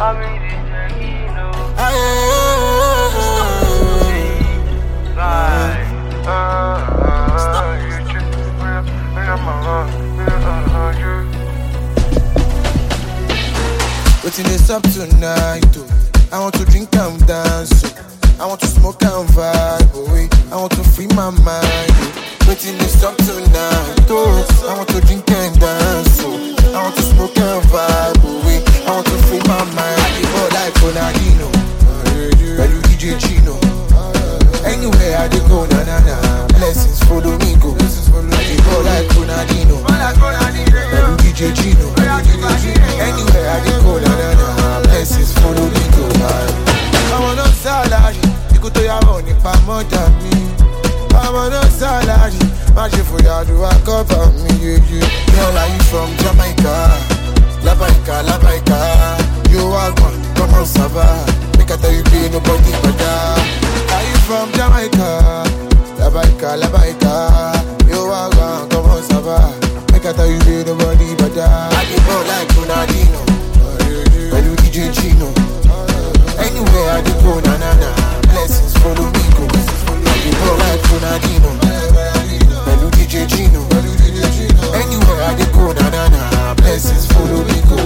Waiting is up tonight, oh. I want to drink and dance, oh. I want to smoke and vibe, oh. I want to free my mind, oh. Waiting is up tonight, oh. I want to drink and dance, oh. I want to smoke and vibe, oh. I want to free my mind. I give all like Ronaldinho, Bellu DJ Chino. Anywhere I go, na na na. Blessings follow me, go. I give all like Ronaldinho, Bellu DJ Chino. Anywhere I go, na na na. Blessings follow me, go. I want no salary, you go to your money, pa more than me. I want no salary, match for you, do I cover me, yeah. Girl, are you from Jamaica? La Baica, you are one, come on, Saba. Make I tell you, be nobody but that. Are you from Jamaica? La Baica, you are one, come on, Saba. Make I tell you, be nobody but that. I give all like Ronaldinho, Bellu DJ Chino. Anywhere I go, na na na. Blessings follow me, go. I give all like Ronaldinho, Bellu DJ Chino. Anywhere I go, na na na. Blessings follow me, go.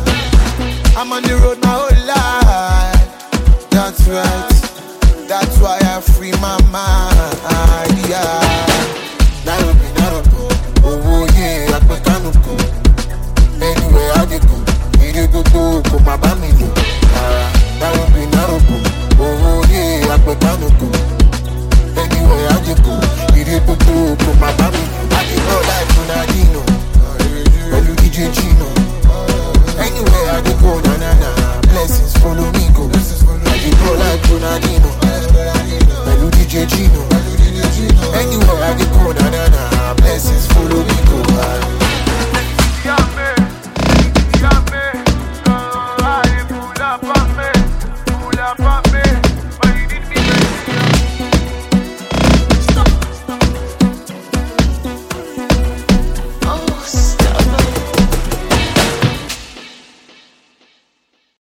I'm on the road my whole life. That's right. That's why I free my mind. Yeah. Narobi. Oh yeah, I put on go. Anywhere I go, you go to my bamilo. Narobi. Oh yeah, I put on go. Anywhere I go, you go to my bamilo. I give all life to Nadino, Bellu DJ Chino. Anywhere I go, na na na. Blessings follow me, go. I give all life to Nadino.